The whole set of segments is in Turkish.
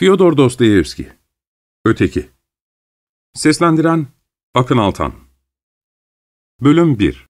Fyodor Dostoyevski. Öteki. Seslendiren Akın Altan. Bölüm 1.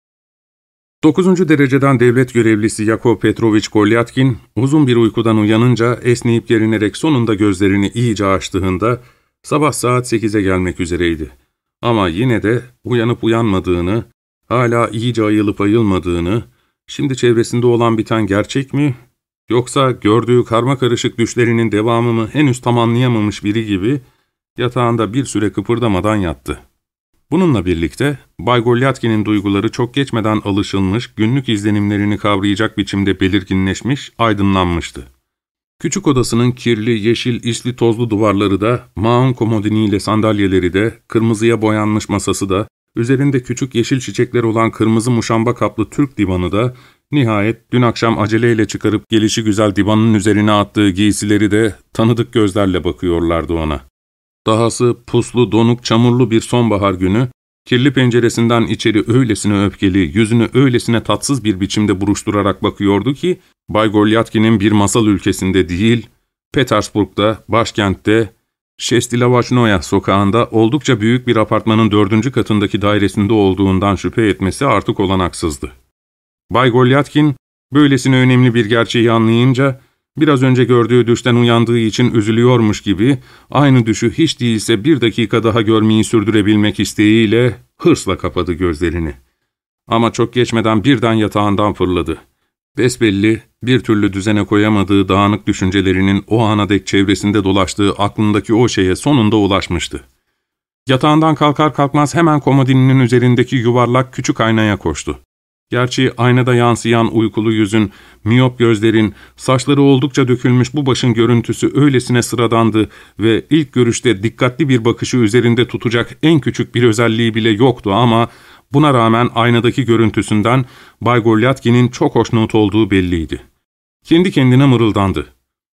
9. dereceden devlet görevlisi Yakov Petrovich Golyatkin, uzun bir uykudan uyanınca esneyip gerinerek sonunda gözlerini iyice açtığında sabah saat 8'e gelmek üzereydi. Ama yine de uyanıp uyanmadığını, hala iyice ayılıp ayılmadığını, şimdi çevresinde olan biten gerçek mi, yoksa gördüğü karmakarışık düşlerinin devamı mı henüz tam anlayamamış biri gibi yatağında bir süre kıpırdamadan yattı. Bununla birlikte Bay Golyatkin'in duyguları çok geçmeden alışılmış, günlük izlenimlerini kavrayacak biçimde belirginleşmiş, aydınlanmıştı. Küçük odasının kirli, yeşil, isli tozlu duvarları da, maun komodiniyle sandalyeleri de, kırmızıya boyanmış masası da, üzerinde küçük yeşil çiçekler olan kırmızı muşamba kaplı Türk divanı da, nihayet dün akşam aceleyle çıkarıp gelişigüzel divanın üzerine attığı giysileri de tanıdık gözlerle bakıyorlardı ona. Dahası puslu, donuk, çamurlu bir sonbahar günü, kirli penceresinden içeri öylesine öfkeli, yüzünü öylesine tatsız bir biçimde buruşturarak bakıyordu ki, Bay Golyatkin'in bir masal ülkesinde değil, Petersburg'da, başkentte, Şestilavachnoya sokağında oldukça büyük bir apartmanın 4. katındaki dairesinde olduğundan şüphe etmesi artık olanaksızdı. Bay Golyatkin, böylesine önemli bir gerçeği anlayınca, biraz önce gördüğü düşten uyandığı için üzülüyormuş gibi, aynı düşü hiç değilse bir dakika daha görmeyi sürdürebilmek isteğiyle hırsla kapadı gözlerini. Ama çok geçmeden birden yatağından fırladı. Besbelli, bir türlü düzene koyamadığı dağınık düşüncelerinin o ana dek çevresinde dolaştığı aklındaki o şeye sonunda ulaşmıştı. Yatağından kalkar kalkmaz hemen komodinin üzerindeki yuvarlak küçük aynaya koştu. Gerçi aynada yansıyan uykulu yüzün, miyop gözlerin, saçları oldukça dökülmüş bu başın görüntüsü öylesine sıradandı ve ilk görüşte dikkatli bir bakışı üzerinde tutacak en küçük bir özelliği bile yoktu ama buna rağmen aynadaki görüntüsünden Bay Golyatkin'in çok hoşnut olduğu belliydi. Kendi kendine mırıldandı.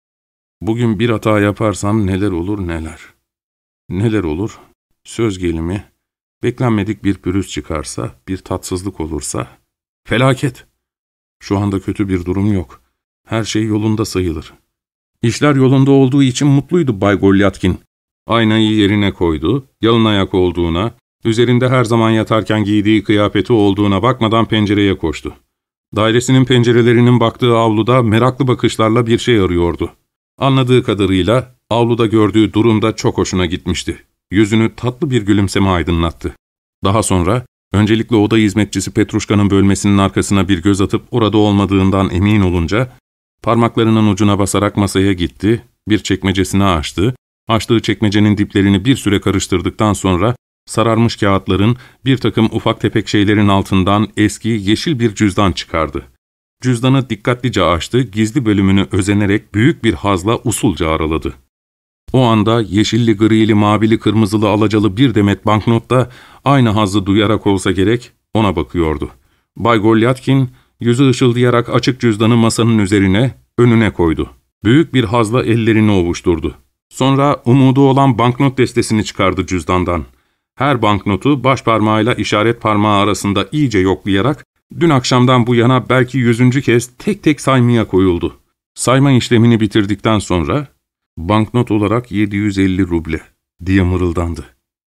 Bugün bir hata yaparsam neler olur neler. Neler olur? Söz gelimi, beklenmedik bir pürüz çıkarsa, bir tatsızlık olursa... Felaket! Şu anda kötü bir durum yok. Her şey yolunda sayılır. İşler yolunda olduğu için mutluydu Bay Golyatkin. Aynayı yerine koydu, yalın ayak olduğuna, üzerinde her zaman yatarken giydiği kıyafeti olduğuna bakmadan pencereye koştu. Dairesinin pencerelerinin baktığı avluda meraklı bakışlarla bir şey arıyordu. Anladığı kadarıyla avluda gördüğü durumda çok hoşuna gitmişti. Yüzünü tatlı bir gülümseme aydınlattı. Daha sonra... Öncelikle oda hizmetçisi Petruşka'nın bölmesinin arkasına bir göz atıp orada olmadığından emin olunca, parmaklarının ucuna basarak masaya gitti, bir çekmecesini açtı, açtığı çekmecenin diplerini bir süre karıştırdıktan sonra, sararmış kağıtların, bir takım ufak tefek şeylerin altından eski, yeşil bir cüzdan çıkardı. Cüzdanı dikkatlice açtı, gizli bölümünü özenerek büyük bir hazla usulca araladı. O anda yeşilli, grili, mavili, kırmızılı, alacalı bir demet banknot da aynı hazzı duyarak olsa gerek ona bakıyordu. Bay Golyatkin yüzü ışıldayarak açık cüzdanı masanın üzerine, önüne koydu. Büyük bir hazla ellerini ovuşturdu. Sonra umudu olan banknot destesini çıkardı cüzdandan. Her banknotu baş parmağıyla işaret parmağı arasında iyice yoklayarak dün akşamdan bu yana belki 100. kez tek tek saymaya koyuldu. Sayma işlemini bitirdikten sonra banknot olarak 750 ruble diye mırıldandı.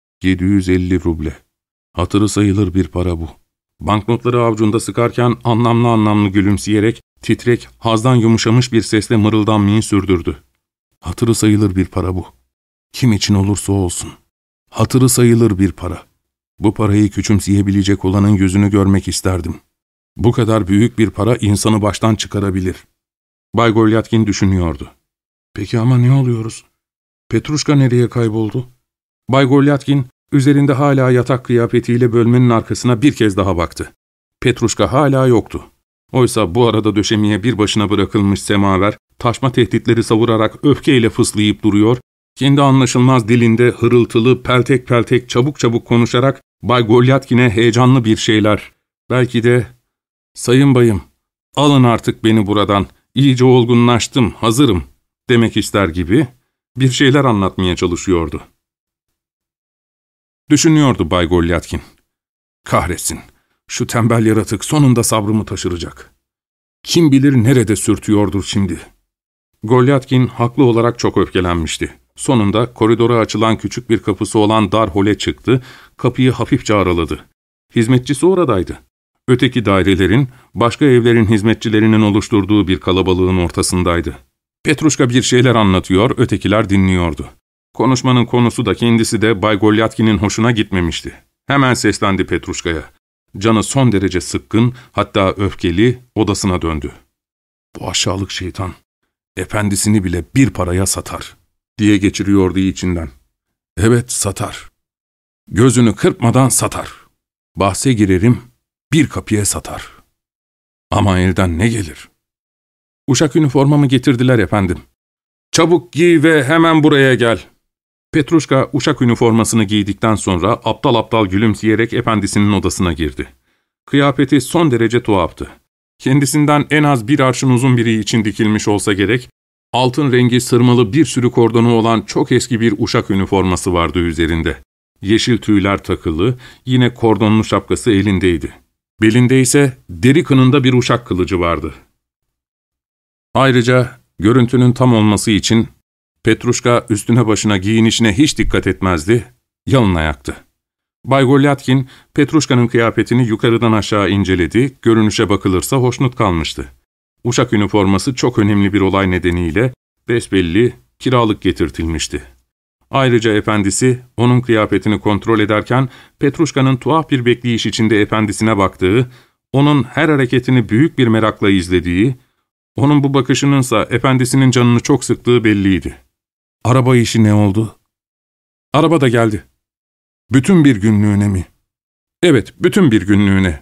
750 ruble. Hatırı sayılır bir para bu. Banknotları avucunda sıkarken anlamlı gülümseyerek titrek, hazdan yumuşamış bir sesle mırıldanmayı sürdürdü. Hatırı sayılır bir para bu. Kim için olursa olsun. Hatırı sayılır bir para. Bu parayı küçümseyebilecek olanın yüzünü görmek isterdim. Bu kadar büyük bir para insanı baştan çıkarabilir. Bay Golyatkin düşünüyordu. Peki ama ne oluyoruz? Petruşka nereye kayboldu? Bay Golyatkin, üzerinde hala yatak kıyafetiyle bölmenin arkasına bir kez daha baktı. Petruşka hala yoktu. Oysa bu arada döşemeye bir başına bırakılmış semaver, taşma tehditleri savurarak öfkeyle fıslayıp duruyor, kendi anlaşılmaz dilinde hırıltılı, peltek peltek, çabuk çabuk konuşarak Bay Golyatkin'e heyecanlı bir şeyler, belki de ''Sayın bayım, alın artık beni buradan, iyice olgunlaştım, hazırım.'' demek ister gibi bir şeyler anlatmaya çalışıyordu. Düşünüyordu Bay Golyatkin. Kahretsin, şu tembel yaratık sonunda sabrımı taşıracak. Kim bilir nerede sürtüyordur şimdi. Golyatkin haklı olarak çok öfkelenmişti. Sonunda koridora açılan küçük bir kapısı olan dar hole çıktı, kapıyı hafifçe araladı. Hizmetçisi oradaydı. Öteki dairelerin, başka evlerin hizmetçilerinin oluşturduğu bir kalabalığın ortasındaydı. Petruşka bir şeyler anlatıyor, ötekiler dinliyordu. Konuşmanın konusu da kendisi de Bay Golyatkin'in hoşuna gitmemişti. Hemen seslendi Petruşka'ya. Canı son derece sıkkın, hatta öfkeli, odasına döndü. "Bu aşağılık şeytan, efendisini bile bir paraya satar," diye geçiriyordu içinden. "Evet, satar. Gözünü kırpmadan satar. Bahse girerim, bir kapıya satar. Ama elden ne gelir?" "Uşak üniformamı getirdiler efendim." "Çabuk giy ve hemen buraya gel." Petruşka uşak üniformasını giydikten sonra aptal aptal gülümseyerek efendisinin odasına girdi. Kıyafeti son derece tuhaftı. Kendisinden en az bir arşın uzun biri için dikilmiş olsa gerek, altın rengi sırmalı bir sürü kordonu olan çok eski bir uşak üniforması vardı üzerinde. Yeşil tüyler takılı, yine kordonlu şapkası elindeydi. Belinde ise deri kınında bir uşak kılıcı vardı. Ayrıca görüntünün tam olması için Petruşka üstüne başına giyinişine hiç dikkat etmezdi, yalın ayaktı. Bay Golyatkin, Petruşka'nın kıyafetini yukarıdan aşağı inceledi, görünüşe bakılırsa hoşnut kalmıştı. Uşak üniforması çok önemli bir olay nedeniyle besbelli kiralık getirtilmişti. Ayrıca efendisi, onun kıyafetini kontrol ederken Petruşka'nın tuhaf bir bekleyiş içinde efendisine baktığı, onun her hareketini büyük bir merakla izlediği, onun bu bakışınınsa efendisinin canını çok sıktığı belliydi. "Araba işi ne oldu?" "Araba da geldi." "Bütün bir günlüğüne mi?" "Evet, bütün bir günlüğüne.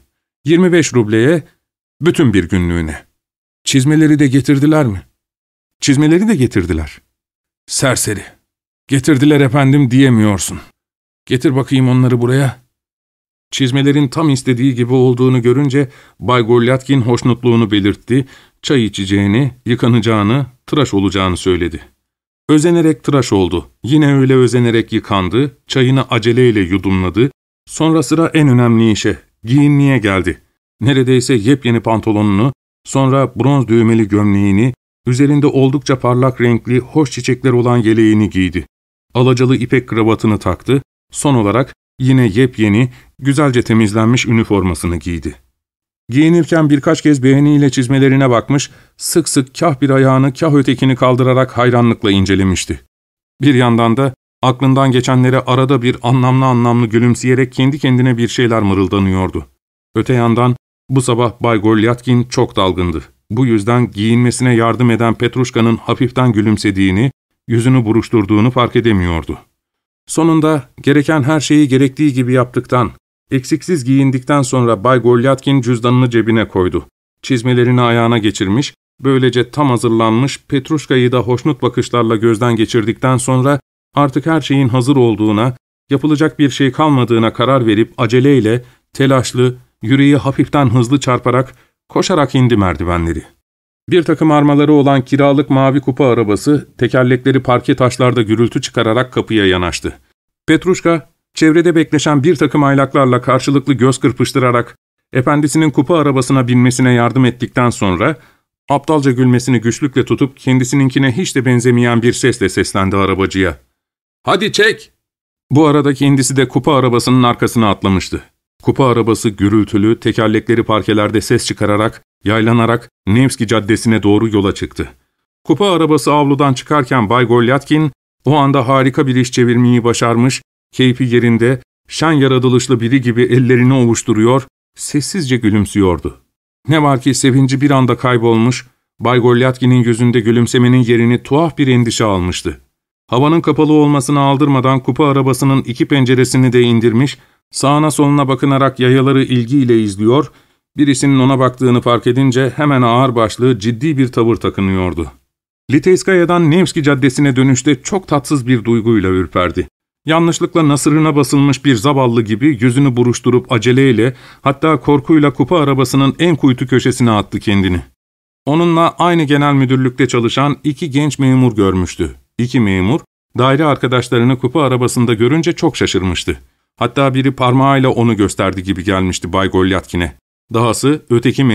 25 rubleye, bütün bir günlüğüne." "Çizmeleri de getirdiler mi?" "Çizmeleri de getirdiler." "Serseri. Getirdiler efendim diyemiyorsun. Getir bakayım onları buraya." Çizmelerin tam istediği gibi olduğunu görünce Bay Golyatkin hoşnutluğunu belirtti, çay içeceğini, yıkanacağını, tıraş olacağını söyledi. Özenerek tıraş oldu, yine öyle özenerek yıkandı, çayını aceleyle yudumladı, sonra sıra en önemli işe, giyinmeye geldi. Neredeyse yepyeni pantolonunu, sonra bronz düğmeli gömleğini, üzerinde oldukça parlak renkli, hoş çiçekler olan yeleğini giydi. Alacalı ipek kravatını taktı, son olarak yine yepyeni, güzelce temizlenmiş üniformasını giydi. Giyinirken birkaç kez beğeniyle çizmelerine bakmış, sık sık kah bir ayağını kah ötekini kaldırarak hayranlıkla incelemişti. Bir yandan da aklından geçenlere arada bir anlamlı gülümseyerek kendi kendine bir şeyler mırıldanıyordu. Öte yandan bu sabah Bay Golyatkin çok dalgındı. Bu yüzden giyinmesine yardım eden Petruşka'nın hafiften gülümsediğini, yüzünü buruşturduğunu fark edemiyordu. Sonunda gereken her şeyi gerektiği gibi yaptıktan, eksiksiz giyindikten sonra Bay Golyatkin cüzdanını cebine koydu. Çizmelerini ayağına geçirmiş, böylece tam hazırlanmış, Petruşka'yı da hoşnut bakışlarla gözden geçirdikten sonra artık her şeyin hazır olduğuna, yapılacak bir şey kalmadığına karar verip aceleyle, telaşlı, yüreği hafiften hızlı çarparak, koşarak indi merdivenleri. Bir takım armaları olan kiralık mavi kupa arabası, tekerlekleri parke taşlarda gürültü çıkararak kapıya yanaştı. Petruşka, çevrede bekleşen bir takım aylaklarla karşılıklı göz kırpıştırarak, efendisinin kupa arabasına binmesine yardım ettikten sonra, aptalca gülmesini güçlükle tutup kendisininkine hiç de benzemeyen bir sesle seslendi arabacıya. "Hadi çek!" Bu arada kendisi de kupa arabasının arkasına atlamıştı. Kupa arabası gürültülü, tekerlekleri parkelerde ses çıkararak, yaylanarak Nevski Caddesi'ne doğru yola çıktı. Kupa arabası avludan çıkarken Bay Golyatkin, o anda harika bir iş çevirmeyi başarmış, keyfi yerinde, şen yaratılışlı biri gibi ellerini ovuşturuyor, sessizce gülümsüyordu. Ne var ki sevinci bir anda kaybolmuş, Bay Golyatkin'in yüzünde gülümsemenin yerini tuhaf bir endişe almıştı. Havanın kapalı olmasını aldırmadan kupa arabasının iki penceresini de indirmiş, sağına soluna bakınarak yayaları ilgiyle izliyor, birisinin ona baktığını fark edince hemen ağırbaşlı, ciddi bir tavır takınıyordu. Liteyskaya'dan Nevski Caddesi'ne dönüşte çok tatsız bir duyguyla ürperdi. Yanlışlıkla nasırına basılmış bir zavallı gibi yüzünü buruşturup aceleyle, hatta korkuyla kupa arabasının en kuytu köşesine attı kendini. Onunla aynı genel müdürlükte çalışan iki genç memur görmüştü. İki memur, daire arkadaşlarını kupa arabasında görünce çok şaşırmıştı. Hatta biri parmağıyla onu gösterdi gibi gelmişti Bay Golyatkin'e. Dahası öteki memur,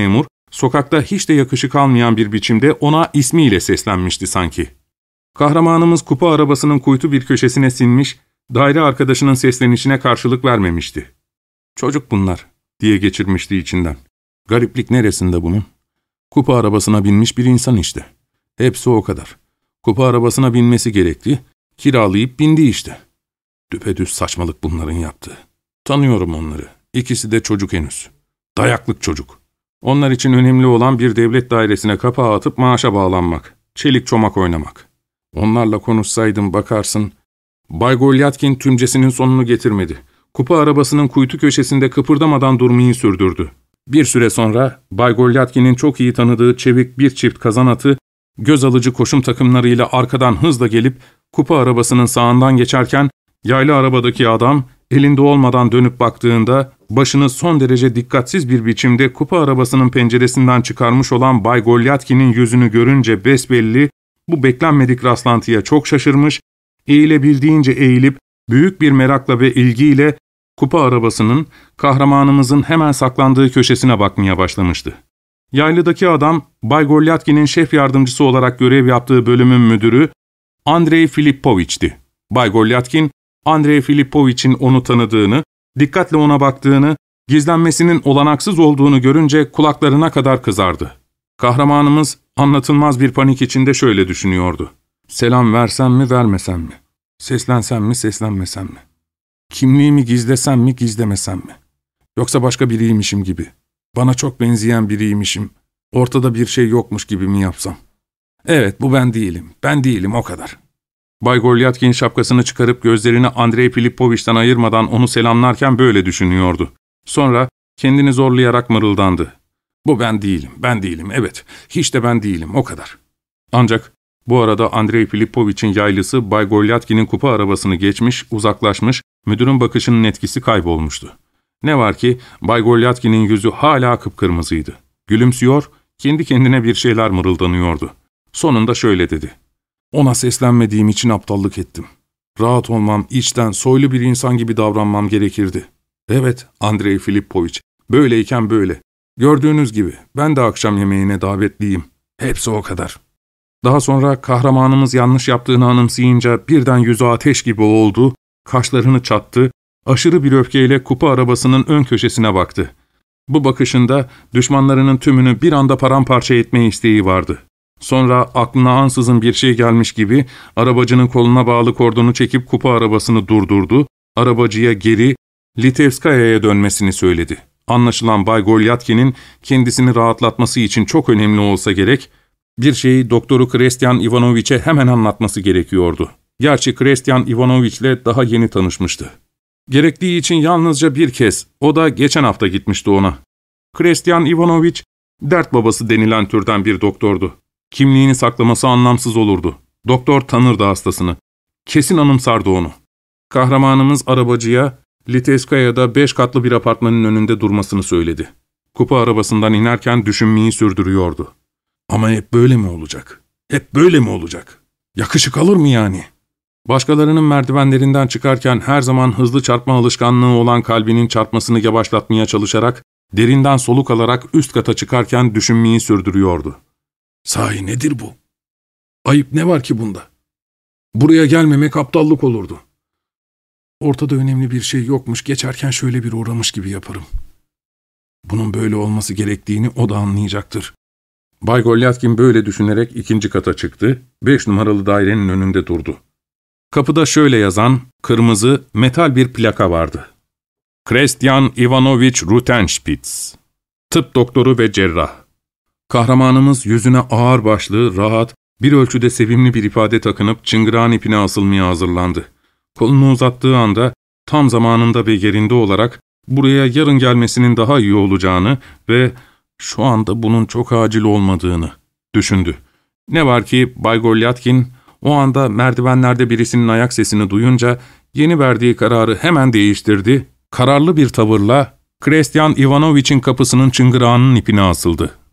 Sokakta hiç de yakışık almayan bir biçimde ona ismiyle seslenmişti sanki. Kahramanımız kupa arabasının kuytu bir köşesine sinmiş, daire arkadaşının seslenişine karşılık vermemişti. "Çocuk bunlar," diye geçirmişti içinden. "Gariplik neresinde bunun? Kupa arabasına binmiş bir insan işte. Hepsi o kadar. Kupa arabasına binmesi gerekti, kiralayıp bindi işte. Düpedüz saçmalık bunların yaptığı. Tanıyorum onları. İkisi de çocuk henüz. Dayaklık çocuk. Onlar için önemli olan bir devlet dairesine kapağı atıp maaşa bağlanmak, çelik çomak oynamak. Onlarla konuşsaydım bakarsın." Bay Golyatkin tümcesinin sonunu getirmedi. Kupa arabasının kuytu köşesinde kıpırdamadan durmayı sürdürdü. Bir süre sonra Bay Golyatkin'in çok iyi tanıdığı çevik bir çift kazan atı, göz alıcı koşum takımlarıyla arkadan hızla gelip kupa arabasının sağından geçerken, yaylı arabadaki adam elinde olmadan dönüp baktığında başını son derece dikkatsiz bir biçimde kupa arabasının penceresinden çıkarmış olan Bay Golyatkin'in yüzünü görünce besbelli, bu beklenmedik rastlantıya çok şaşırmış, eğilebildiğince eğilip büyük bir merakla ve ilgiyle kupa arabasının, kahramanımızın hemen saklandığı köşesine bakmaya başlamıştı. Yaylıdaki adam, Bay Golyatkin'in şef yardımcısı olarak görev yaptığı bölümün müdürü Andrei Filipoviç'ti. Bay Golyatkin, Andrei Filipoviç'in onu tanıdığını, dikkatle ona baktığını, gizlenmesinin olanaksız olduğunu görünce kulaklarına kadar kızardı. Kahramanımız anlatılmaz bir panik içinde şöyle düşünüyordu. Selam versem mi, vermesem mi? Seslensem mi, seslenmesem mi? Kimliğimi gizlesem mi, gizlemesem mi? Yoksa başka biriymişim gibi, bana çok benzeyen biriymişim, ortada bir şey yokmuş gibi mi yapsam? Evet, bu ben değilim o kadar. Bay Golyatkin şapkasını çıkarıp gözlerini Andrei Filipoviç'ten ayırmadan onu selamlarken böyle düşünüyordu. Sonra kendini zorlayarak mırıldandı. Bu ben değilim, evet, hiç de ben değilim, o kadar. Ancak bu arada Andrei Filipoviç'in yaylısı Bay Golyatkin'in kupa arabasını geçmiş, uzaklaşmış, müdürün bakışının etkisi kaybolmuştu. Ne var ki Bay Golyatkin'in yüzü hala kıpkırmızıydı. Gülümsüyor, kendi kendine bir şeyler mırıldanıyordu. Sonunda şöyle dedi. Ona seslenmediğim için aptallık ettim. Rahat olmam, içten, soylu bir insan gibi davranmam gerekirdi. Evet, Andrei Filipoviç, böyleyken böyle. Gördüğünüz gibi ben de akşam yemeğine davetliyim. Hepsi o kadar. Daha sonra kahramanımız yanlış yaptığını anımsayınca birden yüzü ateş gibi oldu, kaşlarını çattı, aşırı bir öfkeyle kupa arabasının ön köşesine baktı. Bu bakışında düşmanlarının tümünü bir anda paramparça etme isteği vardı. Sonra aklına ansızın bir şey gelmiş gibi arabacının koluna bağlı kordonu çekip kupa arabasını durdurdu, arabacıya geri Litevskaya'ya dönmesini söyledi. Anlaşılan Bay Golyatkin'in kendisini rahatlatması için çok önemli olsa gerek, bir şeyi doktoru Christian Ivanoviç'e hemen anlatması gerekiyordu. Gerçi Christian Ivanoviç'le daha yeni tanışmıştı. Gerektiği için yalnızca bir kez, o da geçen hafta gitmişti ona. Christian Ivanoviç, dert babası denilen türden bir doktordu. Kimliğini saklaması anlamsız olurdu. Doktor tanırdı hastasını. Kesin anımsardı onu. Kahramanımız arabacıya, Litevskaya'da 5 katlı bir apartmanın önünde durmasını söyledi. Kupa arabasından inerken düşünmeyi sürdürüyordu. Ama hep böyle mi olacak? Hep böyle mi olacak? Yakışık alır mı yani? Başkalarının merdivenlerinden çıkarken her zaman hızlı çarpma alışkanlığı olan kalbinin çarpmasını yavaşlatmaya çalışarak, derinden soluk alarak üst kata çıkarken düşünmeyi sürdürüyordu. Sahi nedir bu? Ayıp ne var ki bunda? Buraya gelmemek aptallık olurdu. Ortada önemli bir şey yokmuş, geçerken şöyle bir uğramış gibi yaparım. Bunun böyle olması gerektiğini o da anlayacaktır. Bay Golyatkin böyle düşünerek 2. kata çıktı, 5 numaralı dairenin önünde durdu. Kapıda şöyle yazan, kırmızı, metal bir plaka vardı. Christian Ivanoviç Rutenspitz, tıp doktoru ve cerrah. Kahramanımız yüzüne ağırbaşlı, rahat, bir ölçüde sevimli bir ifade takınıp çıngırağın ipine asılmaya hazırlandı. Kolunu uzattığı anda, tam zamanında ve yerinde olarak, buraya yarın gelmesinin daha iyi olacağını ve şu anda bunun çok acil olmadığını düşündü. Ne var ki Bay Golyatkin, o anda merdivenlerde birisinin ayak sesini duyunca yeni verdiği kararı hemen değiştirdi, kararlı bir tavırla Christian Ivanoviç'in kapısının çıngırağının ipine asıldı.